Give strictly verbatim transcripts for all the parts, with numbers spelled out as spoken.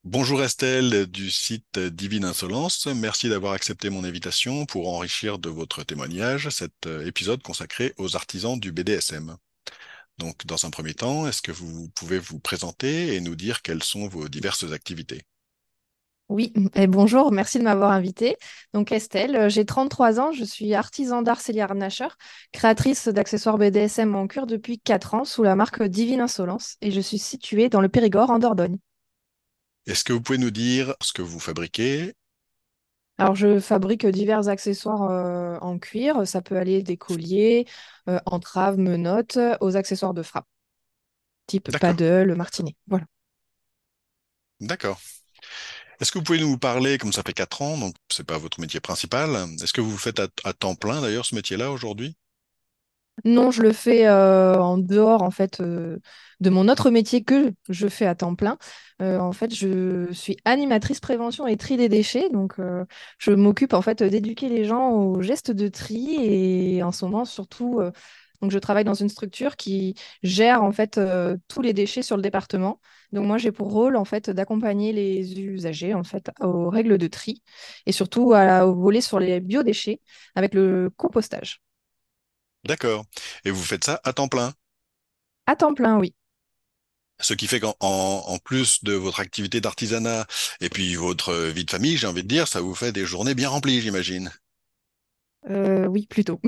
Bonjour Estelle du site Divine Insolence. Merci d'avoir accepté mon invitation pour enrichir de votre témoignage cet euh, épisode consacré aux artisans du B D S M. Donc, dans un premier temps, est-ce que vous pouvez vous présenter et nous dire quelles sont vos diverses activités? Oui, et bonjour, merci de m'avoir invitée. Donc Estelle, euh, j'ai trente-trois ans, je suis artisan d'art célier harnacheur, créatrice d'accessoires B D S M en cuir depuis quatre ans sous la marque Divine Insolence et je suis située dans le Périgord en Dordogne. Est-ce que vous pouvez nous dire ce que vous fabriquez? Alors je fabrique divers accessoires euh, en cuir, ça peut aller des colliers, euh, entraves, menottes, euh, aux accessoires de frappe, type D'accord, paddle, martinet. Voilà. d'accord. Est-ce que vous pouvez nous parler, comme ça fait quatre ans, donc c'est pas votre métier principal, est-ce que vous faites à, à temps plein d'ailleurs ce métier-là aujourd'hui? Non, je le fais euh, en dehors en fait euh, de mon autre métier que je fais à temps plein. Euh, en fait, je suis animatrice prévention et tri des déchets, donc euh, je m'occupe en fait d'éduquer les gens aux gestes de tri et en ce moment surtout, euh, donc je travaille dans une structure qui gère en fait euh, tous les déchets sur le département. Donc moi j'ai pour rôle en fait d'accompagner les usagers en fait aux règles de tri et surtout à, au volet sur les biodéchets avec le compostage. D'accord. Et vous faites ça à temps plein? À temps plein, oui. Ce qui fait qu'en en, en plus de votre activité d'artisanat et puis votre vie de famille, j'ai envie de dire, ça vous fait des journées bien remplies, j'imagine. Euh, oui, plutôt.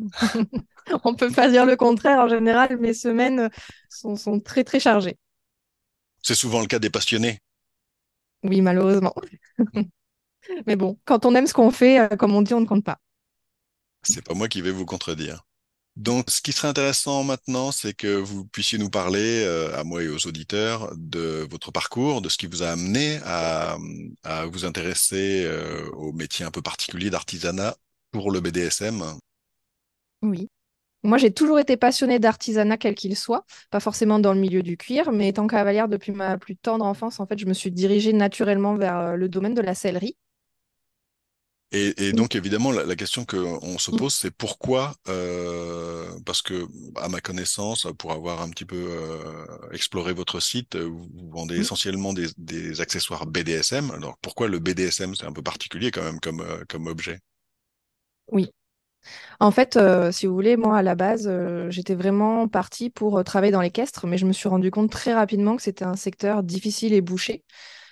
On peut pas dire le contraire. En général, mes semaines sont, sont très, très chargées. C'est souvent le cas des passionnés. Oui, malheureusement. Mais bon, quand on aime ce qu'on fait, euh, comme on dit, on ne compte pas. C'est pas moi qui vais vous contredire. Donc, ce qui serait intéressant maintenant, c'est que vous puissiez nous parler, euh, à moi et aux auditeurs, de votre parcours, de ce qui vous a amené à, à vous intéresser, euh, au métier un peu particulier d'artisanat pour le B D S M. Oui. Moi, j'ai toujours été passionnée d'artisanat, quel qu'il soit, pas forcément dans le milieu du cuir, mais étant cavalière depuis ma plus tendre enfance, en fait, je me suis dirigée naturellement vers euh, le domaine de la sellerie. Et, et donc évidemment la, la question qu'on se pose c'est pourquoi euh, parce que à ma connaissance pour avoir un petit peu euh, exploré votre site euh, vous vous vendez Mhm. essentiellement des, des accessoires B D S M, alors pourquoi le B D S M c'est un peu particulier quand même comme euh, comme objet? Oui. En fait, euh, si vous voulez, moi, à la base, euh, j'étais vraiment partie pour euh, travailler dans l'équestre, mais je me suis rendu compte très rapidement que c'était un secteur difficile et bouché.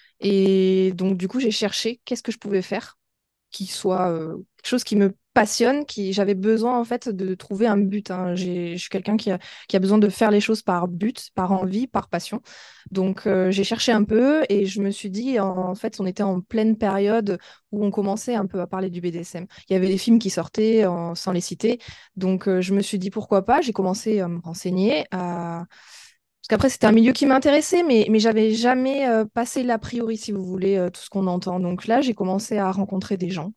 Et donc, du coup, j'ai cherché qu'est-ce que je pouvais faire qui soit euh, quelque chose qui me passionne, qui j'avais besoin en fait de trouver un but, hein. J'ai, je suis quelqu'un qui a, qui a besoin de faire les choses par but, par envie, par passion. Donc euh, j'ai cherché un peu et je me suis dit, en, en fait, on était en pleine période où on commençait un peu à parler du B D S M. Il y avait des films qui sortaient en- sans les citer. Donc euh, je me suis dit pourquoi pas. J'ai commencé à me renseigner, à parce qu'après, c'était un milieu qui m'intéressait, mais, mais j'avais jamais euh, passé l'a priori, si vous voulez, euh, tout ce qu'on entend. Donc là, j'ai commencé à rencontrer des gens,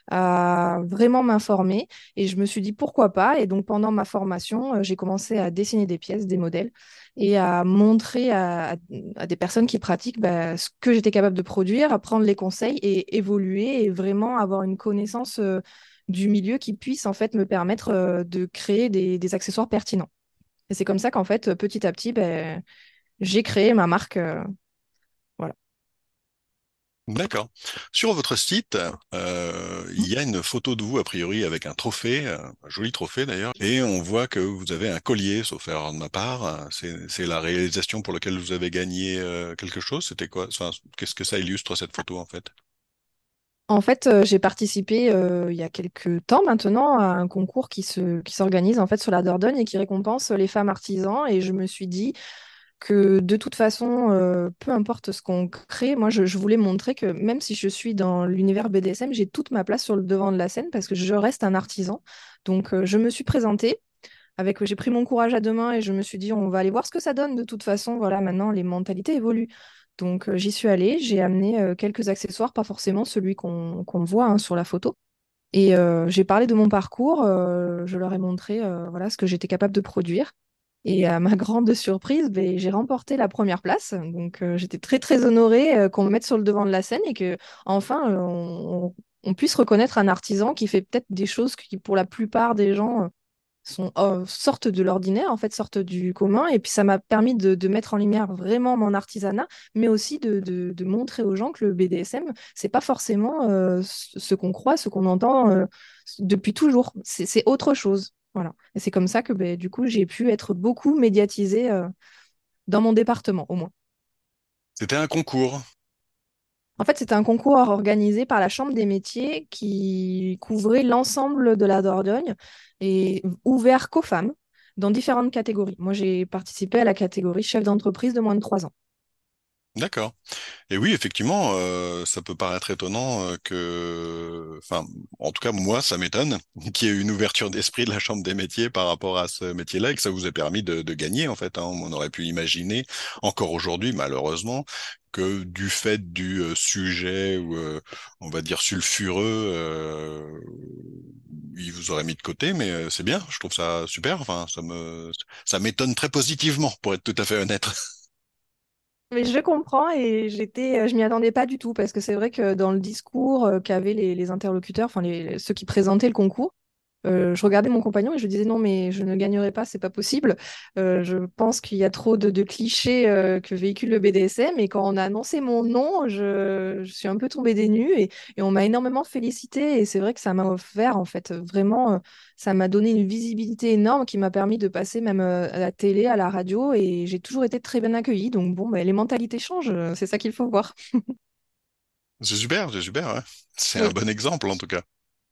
à vraiment m'informer, et je me suis dit pourquoi pas. Et donc pendant ma formation, euh, j'ai commencé à dessiner des pièces, des modèles, et à montrer à, à- à des personnes qui pratiquent bah, ce que j'étais capable de produire, à prendre les conseils et évoluer, et vraiment avoir une connaissance euh, du milieu qui puisse en fait me permettre euh, de créer des des accessoires pertinents. Et c'est comme ça qu'en fait, petit à petit, ben, j'ai créé ma marque. euh, voilà. D'accord. Sur votre site, euh, il y a une photo de vous, a priori, avec un trophée, euh, un joli trophée d'ailleurs, et on voit que vous avez un collier, sauf erreur de ma part. C'est, c'est la réalisation pour laquelle vous avez gagné euh, quelque chose. C'était quoi? Enfin, qu'est-ce que ça illustre cette photo en fait? En fait, euh, j'ai participé euh, il y a quelques temps maintenant à un concours qui se, qui s'organise en fait sur la Dordogne et qui récompense les femmes artisans. Et je me suis dit que de toute façon, euh, peu importe ce qu'on crée, moi je, je voulais montrer que même si je suis dans l'univers B D S M, j'ai toute ma place sur le devant de la scène parce que je reste un artisan. Donc euh, je me suis présentée. Avec, j'ai pris mon courage à deux mains et je me suis dit, on va aller voir ce que ça donne. De toute façon, voilà, maintenant, les mentalités évoluent. Donc, euh, j'y suis allée, j'ai amené euh, quelques accessoires, pas forcément celui qu'on qu'on voit hein, sur la photo. Et euh, j'ai parlé de mon parcours, euh, je leur ai montré euh, voilà, ce que j'étais capable de produire. Et à ma grande surprise, ben, j'ai remporté la première place. Donc, euh, j'étais très, très honorée euh, qu'on me mette sur le devant de la scène et que, enfin, euh, on, on puisse reconnaître un artisan qui fait peut-être des choses qui, pour la plupart des gens, sont, euh, sortent de l'ordinaire, en fait, sortent du commun. Et puis ça m'a permis de, de mettre en lumière vraiment mon artisanat, mais aussi de, de- de montrer aux gens que le B D S M, c'est pas forcément euh, ce ce qu'on croit, ce qu'on entend euh, depuis toujours. C'est c'est autre chose. Voilà. Et c'est comme ça que ben, du coup, j'ai pu être beaucoup médiatisée euh, dans mon département, au moins. C'était un concours. En fait, c'était un concours organisé par la Chambre des métiers qui couvrait l'ensemble de la Dordogne et ouvert qu'aux femmes dans différentes catégories. Moi, j'ai participé à la catégorie chef d'entreprise de moins de trois ans. D'accord. Et oui, effectivement, euh, ça peut paraître étonnant euh, que, enfin, en tout cas, moi, ça m'étonne qu'il y ait une ouverture d'esprit de la Chambre des métiers par rapport à ce métier-là et que ça vous ait permis de, de gagner, en fait, hein. On aurait pu imaginer, encore aujourd'hui, malheureusement, que du fait du euh, sujet, ou, euh, on va dire, sulfureux, euh, il vous aurait mis de côté, mais euh, c'est bien, je trouve ça super. Enfin, ça me, ça m'étonne très positivement, pour être tout à fait honnête. Mais je comprends et j'étais, euh, je m'y attendais pas du tout parce que c'est vrai que dans le discours euh, qu'avaient les, les interlocuteurs, enfin les, ceux qui présentaient le concours, Euh, je regardais mon compagnon et je lui disais non, mais je ne gagnerai pas, c'est pas possible. Euh, je pense qu'il y a trop de, de clichés euh, que véhicule le B D S M. Et quand on a annoncé mon nom, je, je suis un peu tombée des nues et, et on m'a énormément félicité. Et c'est vrai que ça m'a offert, en fait, vraiment, euh, ça m'a donné une visibilité énorme qui m'a permis de passer même euh, à la télé, à la radio. Et j'ai toujours été très bien accueillie. Donc bon, bah, les mentalités changent, euh, c'est ça qu'il faut voir. C'est super, c'est super, ouais. C'est un Oui. bon exemple, en tout cas.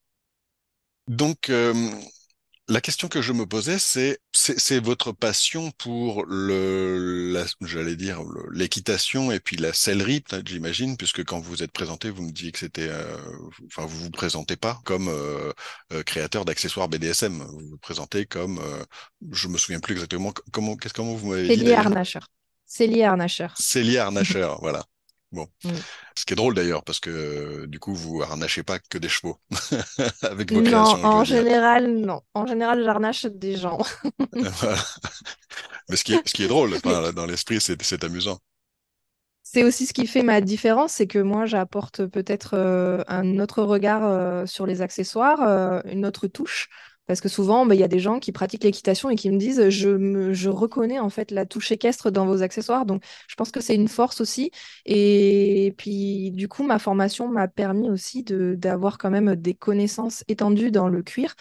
Donc, euh, la question que je me posais, c'est, c'est, c'est votre passion pour le, la- j'allais dire, le- l'équitation et puis la sellerie, peut-être, j'imagine, puisque quand vous vous êtes présenté, vous me disiez que c'était, euh, enfin, vous vous présentez pas comme euh, euh, créateur d'accessoires B D S M. Vous vous présentez comme, euh, je me souviens plus exactement c- comment, qu'est-ce comment vous m'avez C'est dit lié à d'ailleurs? Harnacher. C'est lié à Harnacher. Cellier harnacheur, voilà. Bon, Oui. ce qui est drôle d'ailleurs, parce que euh, du coup, vous harnachez pas que des chevaux avec vos Non, créations, je en veux dire. général, non. En général, j'arnache des gens. Voilà. Mais ce qui est, ce qui est drôle, Mais enfin, dans l'esprit, c'est, c'est amusant. c'est aussi ce qui fait ma différence, c'est que moi, j'apporte peut-être euh, un autre regard euh, sur les accessoires, euh, une autre touche. Parce que souvent, bah, il y a des gens qui pratiquent l'équitation et qui me disent, je me, je reconnais en fait la touche équestre dans vos accessoires. Donc, je pense que c'est une force aussi. Et puis, du coup, ma formation m'a permis aussi de, d'avoir quand même des connaissances étendues dans le cuir.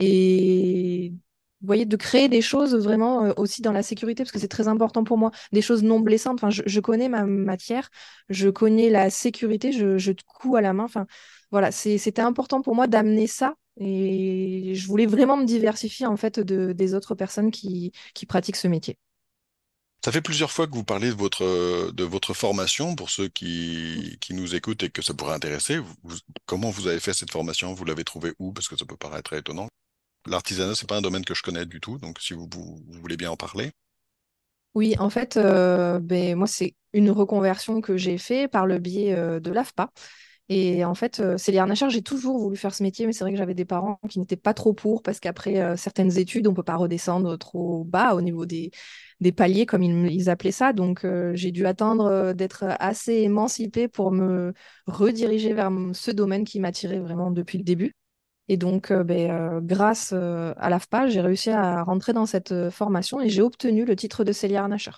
Et vous voyez, de créer des choses vraiment euh, aussi dans la sécurité, parce que c'est très important pour moi, des choses non blessantes. Enfin, je, je connais ma matière, je connais la sécurité, je, je te couds à la main. Enfin, voilà, c'est- c'était important pour moi d'amener ça. Et je voulais vraiment me diversifier en fait de, des autres personnes qui, qui pratiquent ce métier. Ça fait plusieurs fois que vous parlez de votre, de votre formation pour ceux qui, qui nous écoutent et que ça pourrait intéresser. Vous- vous- comment vous avez fait cette formation? Vous l'avez trouvée où? Parce que ça peut paraître très étonnant. L'artisanat, c'est pas un domaine que je connais du tout, donc si vous, vous, vous voulez bien en parler. Oui, en fait, euh, ben, moi, c'est une reconversion que j'ai fait par le biais euh, de l'A F P A. Et en fait, euh, c'est les harnacheurs, j'ai toujours voulu faire ce métier, mais c'est vrai que j'avais des parents qui n'étaient pas trop pour, parce qu'après euh, certaines études, on ne peut pas redescendre trop bas au niveau des, des paliers, comme ils, ils appelaient ça. Donc, euh, j'ai dû attendre euh, d'être assez émancipée pour me rediriger vers m- ce domaine qui m'attirait vraiment depuis le début. Et donc, euh, ben, euh, grâce euh, à l'A F P A, j'ai réussi à rentrer dans cette euh, formation et j'ai obtenu le titre de cellier harnacheur.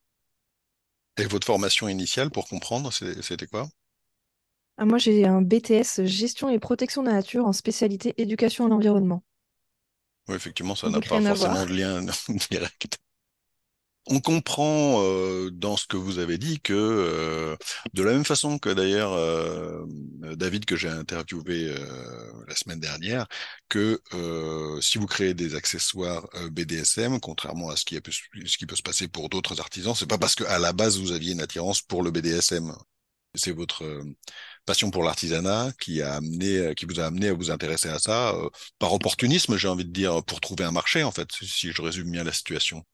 Et votre formation initiale, pour comprendre, c'est- c'était quoi? Ah, moi, j'ai un B T S gestion et protection de la nature en spécialité éducation à l'environnement. Oui, effectivement, ça n'a Donc, pas rien à forcément voir. de lien direct. On comprend euh, dans ce que vous avez dit que, euh, de la même façon que d'ailleurs euh, David que j'ai interviewé euh, la semaine dernière, que euh, si vous créez des accessoires euh, B D S M, contrairement à ce qui, a pu, ce qui peut se passer pour d'autres artisans, c'est pas parce qu'à la base vous aviez une attirance pour le B D S M. C'est votre euh, passion pour l'artisanat qui a amené, qui vous a amené à vous intéresser à ça, euh, par opportunisme, j'ai envie de dire, pour trouver un marché en fait, si je résume bien la situation.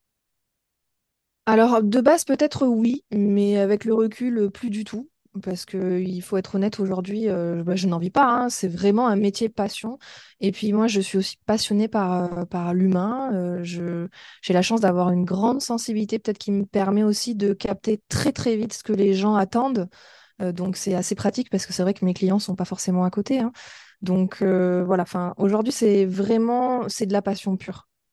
Alors, de base, peut-être oui, mais avec le recul, euh, plus du tout. Parce que il faut être honnête, aujourd'hui, euh, bah, je n'en vis pas, hein. C'est vraiment un métier passion. Et puis moi, je suis aussi passionnée par, euh, par l'humain. Euh, je, j'ai la chance d'avoir une grande sensibilité, peut-être qui me permet aussi de capter très très vite ce que les gens attendent. Euh, donc c'est assez pratique parce que c'est vrai que mes clients sont pas forcément à côté, hein. Donc euh, voilà, enfin, aujourd'hui, c'est vraiment, c'est de la passion pure.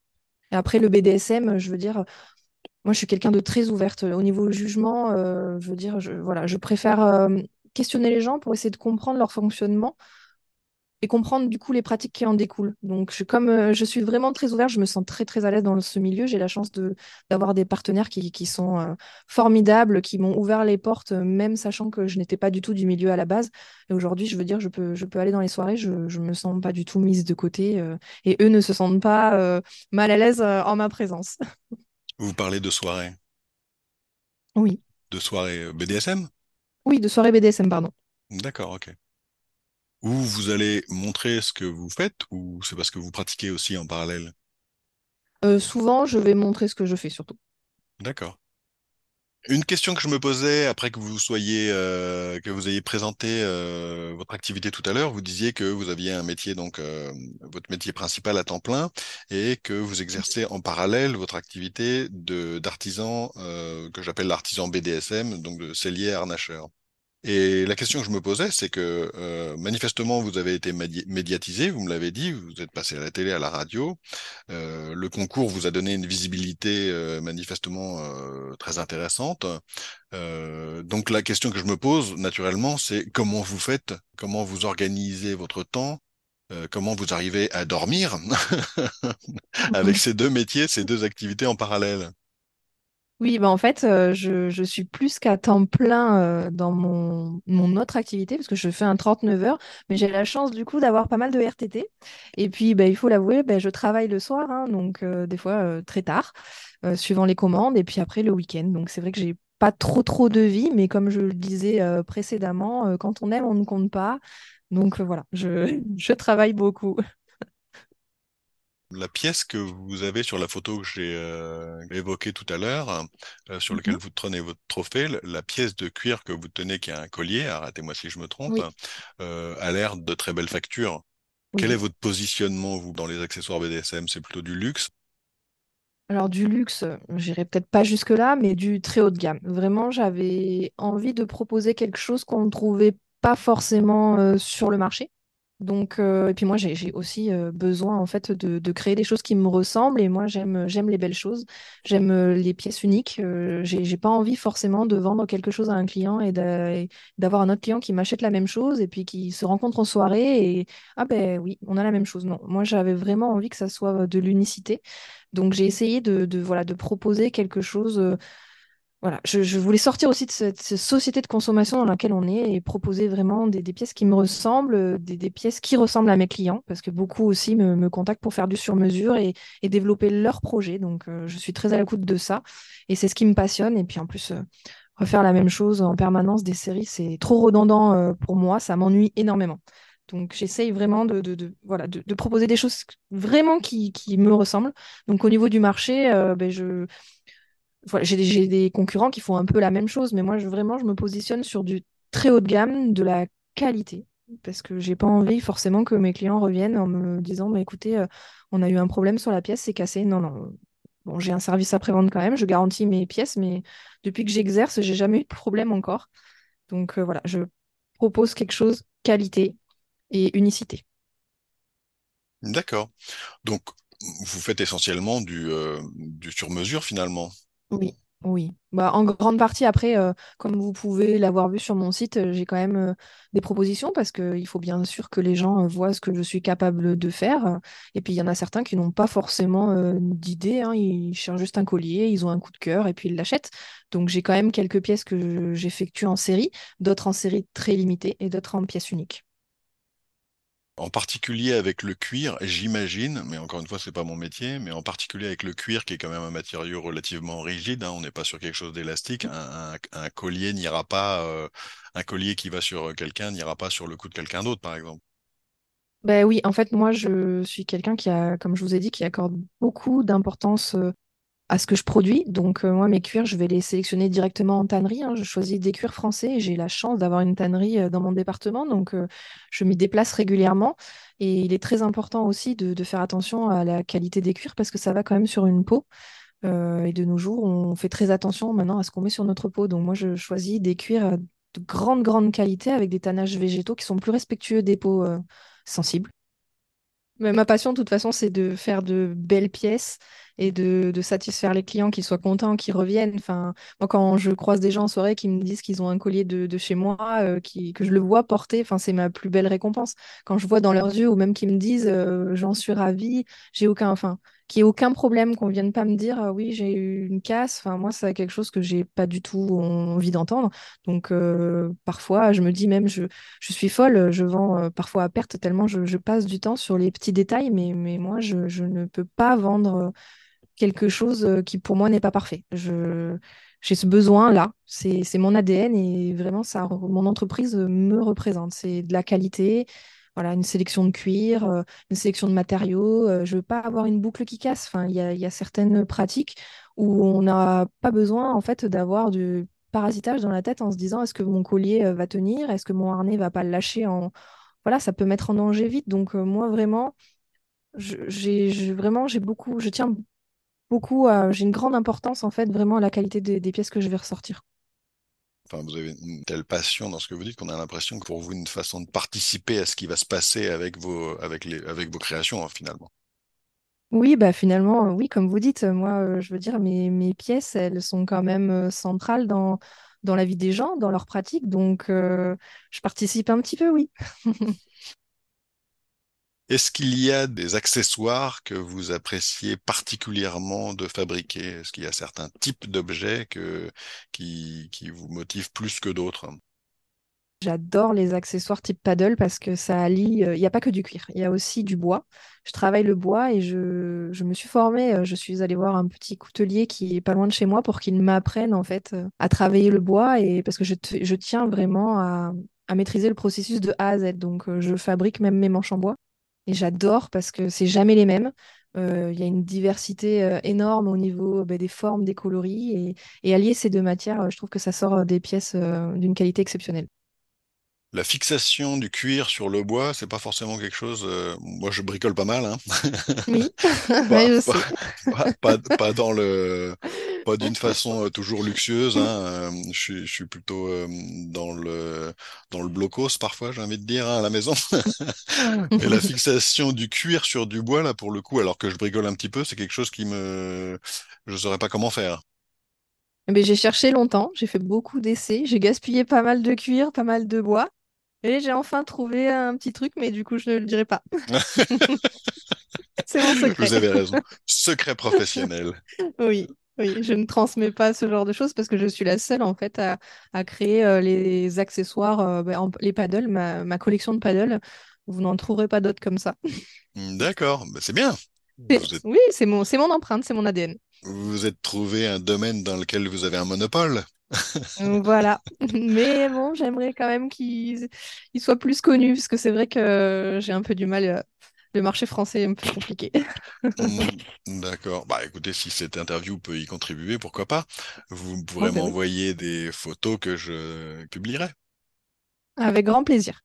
Et après, le B D S M, je veux dire, moi, je suis quelqu'un de très ouverte. Au niveau jugement, euh, je veux dire, je, voilà, je préfère euh, questionner les gens pour essayer de comprendre leur fonctionnement et comprendre du coup les pratiques qui en découlent. Donc, je, comme euh, je suis vraiment très ouverte, je me sens très très à l'aise dans ce milieu. J'ai la chance de d'avoir des partenaires qui, qui sont euh, formidables, qui m'ont ouvert les portes, euh, même sachant que je n'étais pas du tout du milieu à la base. Et aujourd'hui, je veux dire, je peux, je peux aller dans les soirées, je, je me sens pas du tout mise de côté, euh, et eux ne se sentent pas euh, mal à l'aise euh, en ma présence. Vous parlez de soirée, Oui, de soirée euh, B D S M? oui, de soirée B D S M, pardon. D'accord, ok. Où vous allez montrer ce que vous faites ou c'est parce que vous pratiquez aussi en parallèle? Euh, souvent, je vais montrer ce que je fais surtout. D'accord. Une question que je me posais après que vous soyez, euh, que vous ayez présenté euh, votre activité tout à l'heure, vous disiez que vous aviez un métier, donc euh, votre métier principal à temps plein, et que vous exercez en parallèle votre activité de d'artisan, euh, que j'appelle l'artisan B D S M, donc de sellier harnacheur. Et la question que je me posais, c'est que euh, manifestement, vous avez été médi- médiatisé, vous me l'avez dit, vous êtes passé à la télé, à la radio. Euh, le concours vous a donné une visibilité euh, manifestement euh, très intéressante. Euh, donc la question que je me pose naturellement, c'est comment vous faites, comment vous organisez votre temps, euh, comment vous arrivez à dormir avec ces deux métiers, ces deux activités en parallèle. Oui, bah en fait, euh, je, je suis plus qu'à temps plein euh, dans mon, mon autre activité, parce que je fais un trente-neuf heures, mais j'ai la chance du coup d'avoir pas mal de R T T. Et puis, bah, il faut l'avouer, bah, je travaille le soir, hein, donc euh, des fois euh, très tard, euh, suivant les commandes, et puis après le week-end. Donc c'est vrai que j'ai pas trop trop de vie, mais comme je le disais euh, précédemment, euh, quand on aime, on ne compte pas. Donc euh, voilà, je, je travaille beaucoup. La pièce que vous avez sur la photo que j'ai euh, évoquée tout à l'heure, euh, sur laquelle Mhm. vous tenez votre trophée, le- la pièce de cuir que vous tenez, qui est un collier, arrêtez-moi si je me trompe, Oui, euh, a l'air de très belle facture. Quel est oui. votre positionnement, vous, dans les accessoires B D S M? C'est plutôt du luxe? Alors du luxe, euh, j'irai peut-être pas jusque-là, mais du très haut de gamme. Vraiment, j'avais envie de proposer quelque chose qu'on ne trouvait pas forcément euh, sur le marché. Donc, euh, et puis moi, j'ai j'ai aussi euh, besoin en fait de, de créer des choses qui me ressemblent. Et moi, j'aime j'aime les belles choses, j'aime euh, les pièces uniques. Euh, j'ai j'ai pas envie forcément de vendre quelque chose à un client et d'a- et d'avoir un autre client qui m'achète la même chose et puis qui se rencontre en soirée et ah ben oui, on a la même chose. Non, moi, j'avais vraiment envie que ça soit de l'unicité. Donc j'ai essayé de, de, voilà, de proposer quelque chose. Euh, voilà, je, je voulais sortir aussi de cette, cette société de consommation dans laquelle on est et proposer vraiment des, des pièces qui me ressemblent, euh, des, des pièces qui ressemblent à mes clients, parce que beaucoup aussi me, me contactent pour faire du sur-mesure et, et développer leurs projets. Donc euh, je suis très à l'écoute de ça et c'est ce qui me passionne. Et puis en plus, euh, refaire la même chose en permanence des séries, c'est trop redondant euh, pour moi, ça m'ennuie énormément. Donc j'essaye vraiment de, de, de- voilà, de, de proposer des choses vraiment qui, qui me ressemblent. Donc au niveau du marché, euh, ben, je, voilà, j'ai des, j'ai des concurrents qui font un peu la même chose, mais moi je, vraiment je me positionne sur du très haut de gamme, de la qualité, parce que j'ai pas envie forcément que mes clients reviennent en me disant, bah, écoutez, euh, on a eu un problème sur la pièce, c'est cassé. Non, non. Bon, j'ai un service après-vente quand même, je garantis mes pièces, mais depuis que j'exerce, j'ai jamais eu de problème encore. Donc euh, voilà, je propose quelque chose qualité et unicité. D'accord. Donc, vous faites essentiellement du, euh, du sur-mesure finalement. Oui, oui. Bah, en grande partie, après, euh, comme vous pouvez l'avoir vu sur mon site, euh, j'ai quand même euh, des propositions parce qu'il faut bien sûr que les gens euh, voient ce que je suis capable de faire. Et puis, il y en a certains qui n'ont pas forcément euh, d'idée, hein. Ils cherchent juste un collier, ils ont un coup de cœur et puis ils l'achètent. Donc, j'ai quand même quelques pièces que je- j'effectue en série, d'autres en série très limitée et d'autres en pièces uniques. En particulier avec le cuir, j'imagine, mais encore une fois, c'est pas mon métier, mais en particulier avec le cuir, qui est quand même un matériau relativement rigide, hein, on n'est pas sur quelque chose d'élastique. Un, un- un collier n'ira pas, euh, un collier qui va sur quelqu'un n'ira pas sur le cou de quelqu'un d'autre, par exemple. Ben oui, en fait, moi, je suis quelqu'un qui a, comme je vous ai dit, qui accorde beaucoup d'importance euh, à ce que je produis. Donc, euh, moi, mes cuirs, je vais les sélectionner directement en tannerie, hein. Je choisis des cuirs français et j'ai la chance d'avoir une tannerie euh, dans mon département. Donc, euh, je m'y déplace régulièrement. Et il est très important aussi de, de faire attention à la qualité des cuirs parce que ça va quand même sur une peau. Euh, et de nos jours, on fait très attention maintenant à ce qu'on met sur notre peau. Donc, moi, je choisis des cuirs euh, de grande, grande qualité avec des tannages végétaux qui sont plus respectueux des peaux euh, sensibles. Mais ma passion, de toute façon, c'est de faire de belles pièces et de, de satisfaire les clients, qu'ils soient contents, qu'ils reviennent. Enfin, moi, quand je croise des gens en soirée qui me disent qu'ils ont un collier de, de chez moi, euh, qui, que je le vois porter, enfin, c'est ma plus belle récompense. Quand je vois dans leurs yeux, ou même qu'ils me disent, euh, j'en suis ravie, j'ai aucun, enfin, qu'il n'y ait aucun problème, qu'on vienne pas me dire, ah oui, j'ai eu une casse. Enfin, moi, c'est quelque chose que j'ai pas du tout envie d'entendre. Donc, euh, parfois, je me dis même, je je suis folle, je vends euh, parfois à perte tellement je, je passe du temps sur les petits détails, mais, mais moi, je, je ne peux pas vendre euh, quelque chose euh, qui pour moi n'est pas parfait. Je, j'ai ce besoin-là, c'est, c'est mon A D N et vraiment, ça, mon entreprise me représente. C'est de la qualité, voilà, une sélection de cuir, euh, une sélection de matériaux. Euh, je veux pas avoir une boucle qui casse. Enfin, il y a, il y a certaines pratiques où on n'a pas besoin en fait d'avoir du parasitage dans la tête en se disant est-ce que mon collier euh, va tenir? Est-ce que mon harnais va pas le lâcher en... Voilà, ça peut mettre en danger vite. Donc euh, moi vraiment, je- j'ai je- vraiment j'ai beaucoup, je tiens beaucoup à, j'ai une grande importance en fait vraiment à la qualité des, des pièces que je vais ressortir. Enfin, vous avez une telle passion dans ce que vous dites qu'on a l'impression que pour vous, une façon de participer à ce qui va se passer avec vos, avec les, avec vos créations, hein, finalement. Oui, bah finalement, euh, oui, comme vous dites, euh, moi, euh, je veux dire, mes, mes pièces, elles sont quand même euh, centrales dans, dans la vie des gens, dans leur pratique, donc euh, je participe un petit peu, oui. Est-ce qu'il y a des accessoires que vous appréciez particulièrement de fabriquer? Est-ce qu'il y a certains types d'objets que, qui, qui vous motivent plus que d'autres? J'adore les accessoires type paddle parce que ça allie, euh, il n'y a pas que du cuir, il y a aussi du bois. Je travaille le bois et je, je me suis formée, euh, je suis allée voir un petit coutelier qui est pas loin de chez moi pour qu'il m'apprenne en fait euh, à travailler le bois et parce que je, te- je tiens vraiment à, à maîtriser le processus de A à Z. Donc euh, je fabrique même mes manches en bois et j'adore parce que c'est jamais les mêmes. Euh, Il y a une diversité euh, énorme au niveau ben, des formes, des coloris et, et allier ces deux matières, euh, je trouve que ça sort euh, des pièces euh, d'une qualité exceptionnelle. La fixation du cuir sur le bois, c'est pas forcément quelque chose. Euh, moi, je bricole pas mal, hein. Oui, Pas, je pas, sais. pas, pas, pas dans le, pas d'une façon euh, toujours luxueuse, hein. Euh, je suis, je suis plutôt euh, dans le, dans le blocos parfois, j'ai envie de dire, hein, à la maison. Mais la fixation du cuir sur du bois, là, pour le coup, alors que je bricole un petit peu, c'est quelque chose qui me, je saurais pas comment faire. Mais j'ai cherché longtemps, j'ai fait beaucoup d'essais, j'ai gaspillé pas mal de cuir, pas mal de bois, et j'ai enfin trouvé un petit truc, mais du coup, je ne le dirai pas. C'est mon secret. Vous avez raison. Secret professionnel. Oui, oui, je ne transmets pas ce genre de choses parce que je suis la seule en fait à, à créer euh, les accessoires, euh, ben, en- les paddles, ma, ma collection de paddles. Vous n'en trouverez pas d'autres comme ça. D'accord, bah, c'est bien. C'est- Vous êtes, Oui, c'est mon, c'est mon empreinte, c'est mon A D N. vous êtes trouvé un domaine dans lequel vous avez un monopole. Donc, voilà. Mais bon, j'aimerais quand même qu'il il soit plus connu, parce que c'est vrai que j'ai un peu du mal. euh, Le marché français est un peu compliqué. Hmm, d'accord. Bah écoutez, si cette interview peut y contribuer, pourquoi pas? Vous Oh, pourrez ben oui. m'envoyer des photos que je publierai. Avec grand plaisir.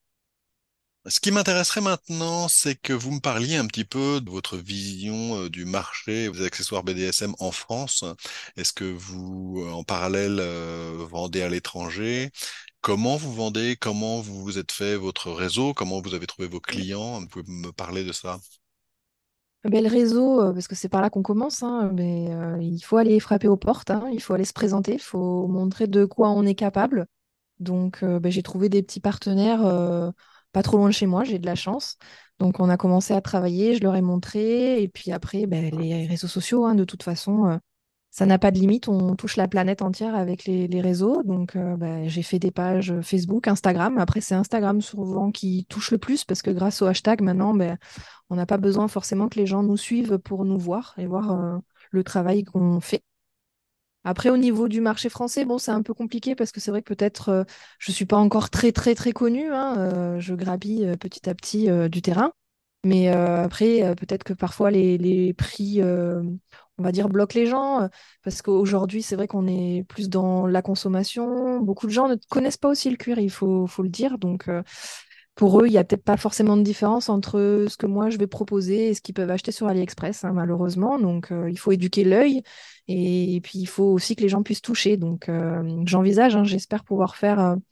Ce qui m'intéresserait maintenant, c'est que vous me parliez un petit peu de votre vision euh, du marché des accessoires B D S M en France. Est-ce que vous, euh, en parallèle, euh, vendez à l'étranger? Comment vous vendez? Comment vous vous êtes fait votre réseau? Comment vous avez trouvé vos clients? Vous pouvez me parler de ça? Ben, le réseau, euh, parce que c'est par là qu'on commence, hein, mais euh, il faut aller frapper aux portes, hein, il faut aller se présenter, il faut montrer de quoi on est capable. Donc, euh, ben, j'ai trouvé des petits partenaires euh, pas trop loin de chez moi, j'ai de la chance. Donc, on a commencé à travailler, je leur ai montré, et puis après, ben, les réseaux sociaux, hein, de toute façon, euh, ça n'a pas de limite, on touche la planète entière avec les, les réseaux. Donc, euh, ben, j'ai fait des pages Facebook, Instagram. Après, c'est Instagram souvent qui touche le plus, parce que grâce au hashtag, maintenant, ben, on n'a pas besoin forcément que les gens nous suivent pour nous voir et voir euh, le travail qu'on fait. Après, au niveau du marché français, bon, c'est un peu compliqué parce que c'est vrai que peut-être euh, je ne suis pas encore très, très, très connue, hein, euh, je grappille euh, petit à petit euh, du terrain. Mais euh, après, euh, peut-être que parfois les, les prix, euh, on va dire, bloquent les gens. euh, Parce qu'aujourd'hui, c'est vrai qu'on est plus dans la consommation. Beaucoup de gens ne connaissent pas aussi le cuir, il faut, faut le dire. Donc, euh, pour eux, il n'y a peut-être pas forcément de différence entre ce que moi je vais proposer et ce qu'ils peuvent acheter sur AliExpress, hein, malheureusement. Donc, euh, il faut éduquer l'œil et, puis il faut aussi que les gens puissent toucher. Donc, euh, j'envisage, hein, j'espère pouvoir faire euh,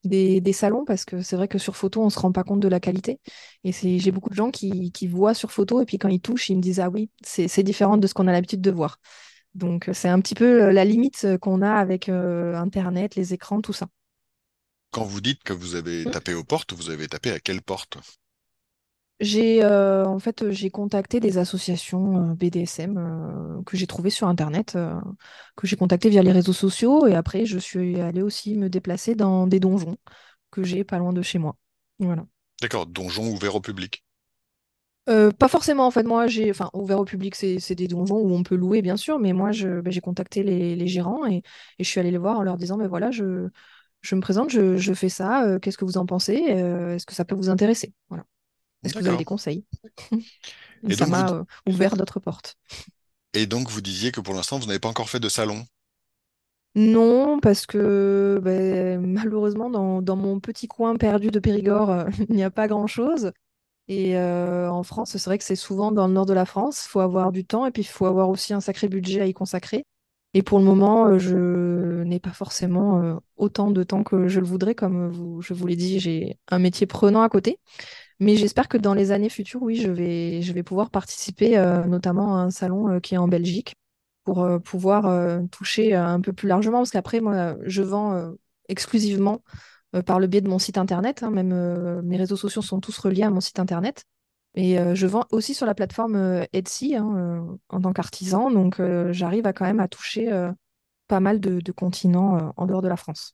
des, des salons parce que c'est vrai que sur photo, on se rend pas compte de la qualité. Et c'est, j'ai beaucoup de gens qui, qui voient sur photo et puis quand ils touchent, ils me disent, ah oui, c'est, c'est différent de ce qu'on a l'habitude de voir. Donc, euh, c'est un petit peu euh, la limite euh, qu'on a avec euh, Internet, les écrans, tout ça. Quand vous dites que vous avez tapé aux portes, vous avez tapé à quelle porte? J'ai euh, en fait euh, j'ai contacté des associations euh, B D S M euh, que j'ai trouvées sur Internet, euh, que j'ai contactées via les réseaux sociaux et après je suis allée aussi me déplacer dans des donjons que j'ai pas loin de chez moi. Voilà. D'accord, donjon ouvert au public. Euh, pas forcément en fait moi j'ai enfin ouvert au public c'est c'est des donjons où on peut louer bien sûr mais moi je ben, j'ai contacté les, les gérants et, et je suis allée les voir en leur disant mais voilà je je me présente je, je fais ça euh, qu'est-ce que vous en pensez. Euh, est-ce que ça peut vous intéresser voilà est-ce que vous avez D'accord. des conseils et Et ça donc vous m'a euh, ouvert d'autres portes. et donc vous disiez que pour l'instant vous n'avez pas encore fait de salon. Non, parce que ben, malheureusement, dans, dans mon petit coin perdu de Périgord, euh, il n'y a pas grand-chose. Et euh, en France, c'est vrai que c'est souvent dans le nord de la France. Il faut avoir du temps et puis il faut avoir aussi un sacré budget à y consacrer. Et pour le moment, euh, je n'ai pas forcément euh, autant de temps que je le voudrais. Comme vous, je vous l'ai dit, j'ai un métier prenant à côté. Mais j'espère que dans les années futures, oui, je vais, je vais pouvoir participer euh, notamment à un salon euh, qui est en Belgique pour euh, pouvoir euh, toucher euh, un peu plus largement. Parce qu'après, moi, je vends euh, exclusivement euh, par le biais de mon site internet. Hein, même euh, mes réseaux sociaux sont tous reliés à mon site internet. Et euh, je vends aussi sur la plateforme euh, Etsy hein, euh, en tant qu'artisan. Donc, euh, j'arrive à quand même à toucher euh, pas mal de, de continents euh, en dehors de la France.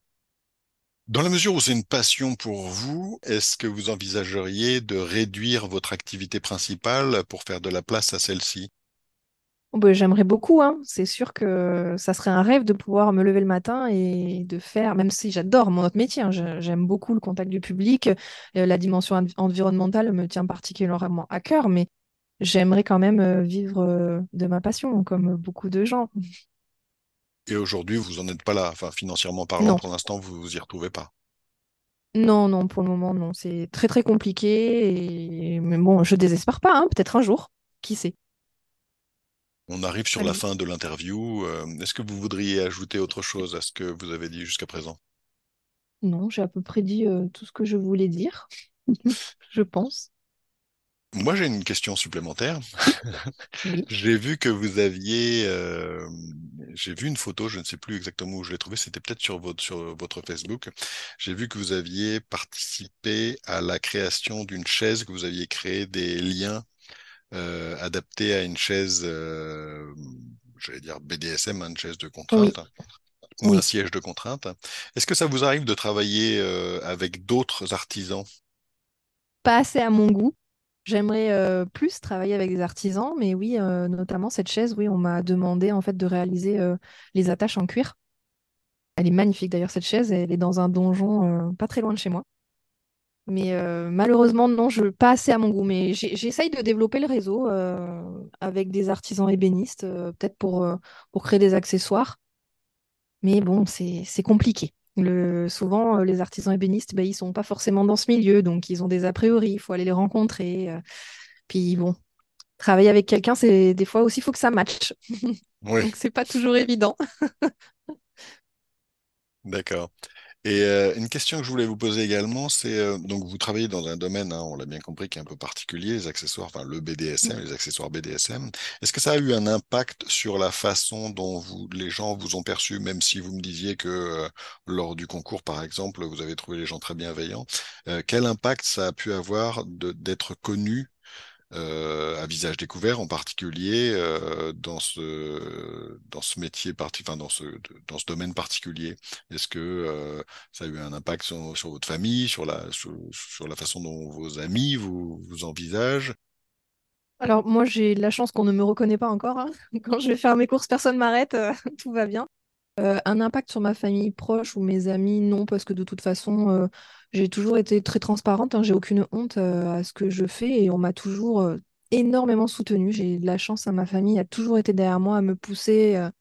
Dans la mesure où c'est une passion pour vous, est-ce que vous envisageriez de réduire votre activité principale pour faire de la place à celle-ci? Oh, ben, j'aimerais beaucoup, hein. C'est sûr que ça serait un rêve de pouvoir me lever le matin et de faire, même si j'adore mon autre métier, hein, je- j'aime beaucoup le contact du public, euh, la dimension env- environnementale me tient particulièrement à cœur, mais j'aimerais quand même euh, vivre euh, de ma passion, comme beaucoup de gens. Et aujourd'hui, vous en êtes pas là. Enfin, financièrement parlant, Non, pour l'instant, vous vous y retrouvez pas. non, non, pour le moment, non. C'est très, très compliqué, et... mais bon, je désespère pas, hein, peut-être un jour, qui sait. On arrive sur la Allez. fin de l'interview. Euh, est-ce que vous voudriez ajouter autre chose à ce que vous avez dit jusqu'à présent? Non, j'ai à peu près dit euh, tout ce que je voulais dire, je pense. Moi, j'ai une question supplémentaire. Oui. J'ai vu que vous aviez, euh, j'ai vu une photo, je ne sais plus exactement où je l'ai trouvée, c'était peut-être sur votre, sur votre Facebook. J'ai vu que vous aviez participé à la création d'une chaise, que vous aviez créé des liens euh, adaptés à une chaise, euh, j'allais dire B D S M, hein, une chaise de Oui, contrainte ou un oui. siège de contrainte. Est-ce que ça vous arrive de travailler euh, avec d'autres artisans? Pas assez à mon goût. J'aimerais euh, plus travailler avec des artisans, mais oui, euh, notamment cette chaise, oui, on m'a demandé en fait de réaliser euh, les attaches en cuir. Elle est magnifique d'ailleurs cette chaise, elle est dans un donjon euh, pas très loin de chez moi. Mais euh, malheureusement, non, je pas assez à mon goût. Mais j'ai- j'essaye de développer le réseau euh, avec des artisans ébénistes, euh, peut-être pour, euh, pour créer des accessoires. Mais bon, c'est c'est compliqué. Le, souvent, euh, les artisans ébénistes, ben, ils sont pas forcément dans ce milieu, donc ils ont des a priori, il faut aller les rencontrer. euh. Puis bon, travailler avec quelqu'un, c'est des fois aussi, il faut que ça matche. Oui, Donc c'est pas toujours évident. d'accord. Et euh, une question que je voulais vous poser également, c'est euh, donc vous travaillez dans un domaine, hein, on l'a bien compris, qui est un peu particulier, les accessoires, enfin le B D S M, les accessoires B D S M. Est-ce que ça a eu un impact sur la façon dont vous, les gens vous ont perçu, même si vous me disiez que euh, lors du concours, par exemple, vous avez trouvé les gens très bienveillants, euh, quel impact ça a pu avoir de d'être connu euh, à visage découvert en particulier euh, dans ce dans ce métier parti, enfin dans ce dans ce domaine particulier. Est-ce que euh, ça a eu un impact sur, sur votre famille, sur la sur, sur la façon dont vos amis vous vous envisagent? Alors moi, j'ai la chance qu'on ne me reconnaît pas encore, hein. Quand je vais faire mes courses, personne m'arrête, euh, tout va bien. Euh, un impact sur ma famille proche ou mes amis, non, parce que de toute façon, euh, j'ai toujours été très transparente, hein, j'ai aucune honte euh, à ce que je fais et on m'a toujours euh, énormément soutenue. J'ai de la chance, hein, ma famille a toujours été derrière moi à me pousser, euh,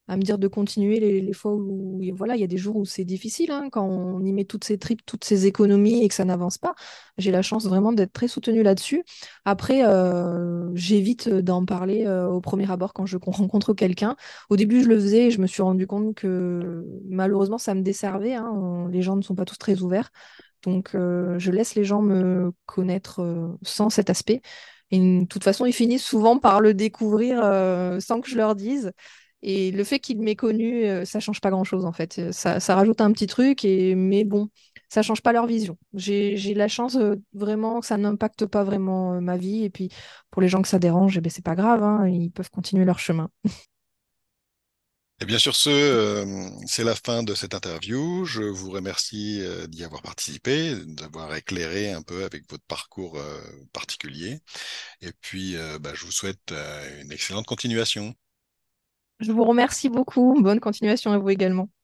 à me dire de continuer les, les fois où, voilà, il y a des jours où c'est difficile, hein, quand on y met toutes ses tripes, toutes ses économies et que ça n'avance pas. J'ai la chance vraiment d'être très soutenue là-dessus. Après, euh, j'évite d'en parler euh, au premier abord quand je rencontre quelqu'un. Au début, je le faisais et je me suis rendu compte que malheureusement, ça me desservait, hein. On- les gens ne sont pas tous très ouverts. Donc, euh, je laisse les gens me connaître euh, sans cet aspect. Et de toute façon, ils finissent souvent par le découvrir euh, sans que je leur dise. Et le fait qu'il m'ait connu, euh, ça change pas grand-chose en fait. Euh, Ça, ça rajoute un petit truc, et... mais bon, ça change pas leur vision. J'ai, j'ai la chance euh, vraiment que ça n'impacte pas vraiment euh, ma vie. Et puis, pour les gens que ça dérange, eh ben, c'est pas grave, hein, ils peuvent continuer leur chemin. Et bien sur ce, euh, c'est la fin de cette interview. Je vous remercie euh, d'y avoir participé, d'avoir éclairé un peu avec votre parcours euh, particulier. Et puis, euh, bah, je vous souhaite euh, une excellente continuation. Je vous remercie beaucoup. Bonne continuation à vous également.